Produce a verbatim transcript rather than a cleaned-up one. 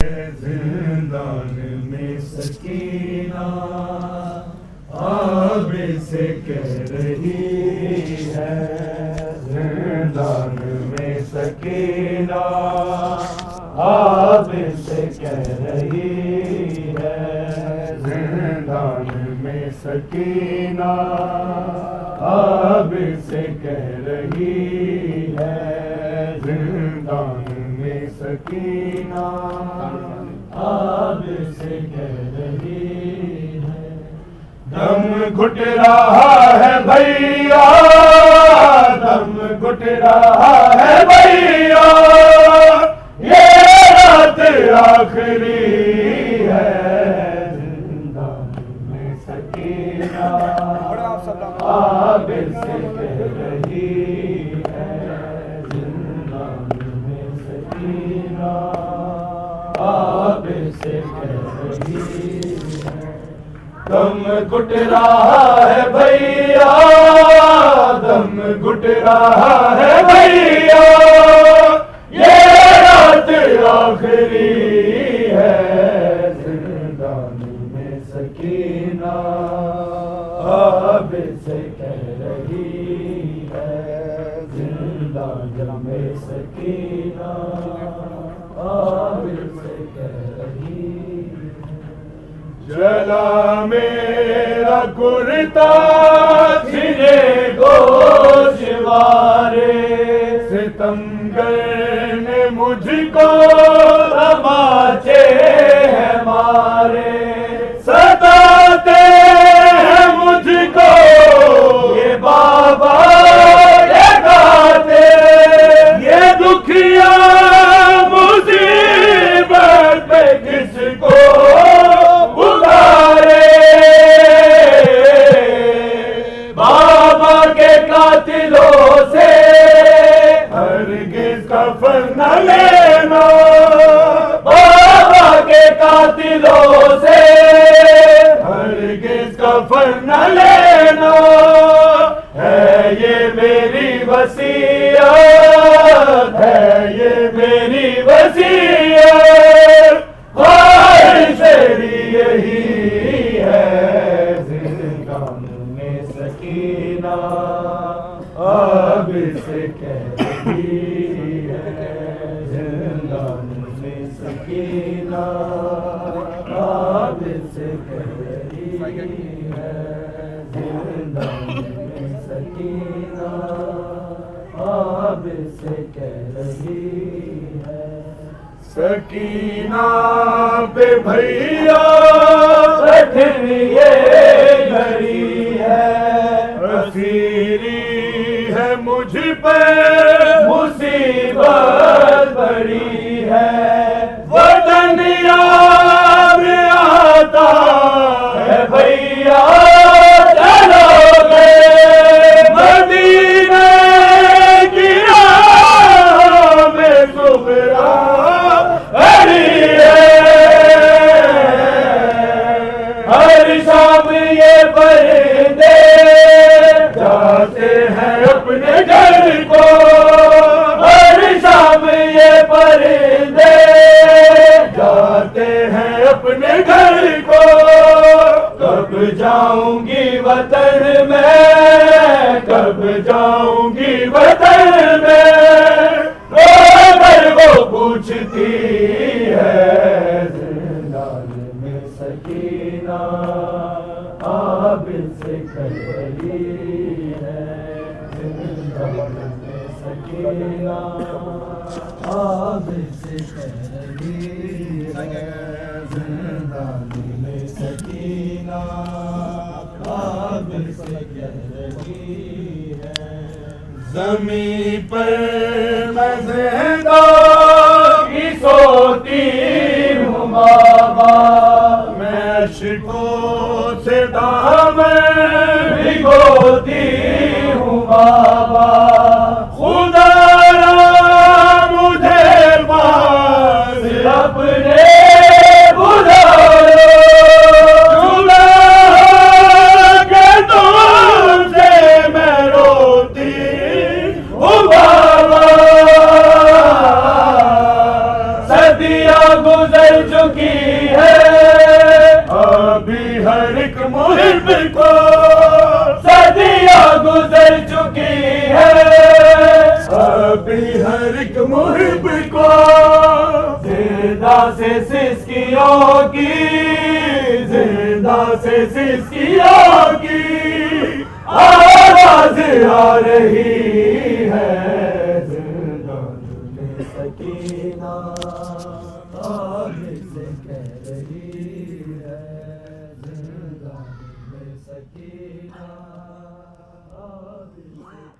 जिंदान में सकीना आब से कह रही है, जिंदान में सकीना आब से कह रही है, जिंदान में सकीना आब से कह रही है, जिंदान में सकीना आब से कह रही है। दम घुट रहा है भैया, दम घुट रहा है भैया, ये रात आखिरी है, जिंदान में सकीना आब से कह रही है, जिंदान में सकीना आब से कह रही है। दम घुट रहा है भैया, दम घुट रहा है भैया, ये रात आखिरी है, जिंदान में सकीना आब से कह रही है, जिंदान में सकीना आब से कह रही है। जला मेरा कुर्ता छिने गोशवारे, सितमगर ने मुझको तमाचे हैं मारे, सताते हैं मुझको ये बाबा ये गाते, ये दुखिया मुसीबत पे किसको पुकारे, बाबा के कातिलों से हरगिज़ कफन न लेना, बाबा के कातिलों से हरगिज़ कफन न लेना, है ये मेरी वसीयत, है ये मेरी वसीयत, ख्वाहिश मेरी यही है, जिंदान में सकीना आब से कह रही है, जिंदान में सकीना आब से कह रही है, जिंदान में सकीना आब से कह रही है। सकीना पे भैया कठिन ये घड़ी है, असीरी है मुझ पे मुसीबत बड़ी है, वतन याद आता है भैया चलोगे, मदीने की राह में सुगरा हरी है, हर शाम ये पर्दे जाते हैं अपने घर को, हर शाम ये पर्दे जाते हैं अपने घर को, कब जाऊंगी वतन में, कब जाऊंगी वतन में, रोकर वो पूछती है, जिंदान में सकीना आब से कह रही है, जिंदान में सकीना आब से कह रही है, जिंदान में सकीना आब से कह रही है। ज़मीं पर मैं ज़िंदा की सोती हूँ बाबा, मैं अश्कों से दामन भिगोती हूँ बाबा, खुदा मुझे पास अपने बुला लो, के तुमसे मैं रोती हूँ बाबा, गुजर चुकी है, अभी हर एक मुहिब को सदियां गुजर चुकी है, अभी हर एक मुहिब को जिंदा से सिसकियों की, जिंदा से सिसकियों की आवाज आ रही है। जिंदा में सकीना आग से कह रही है, जिंदा में सकीना आग से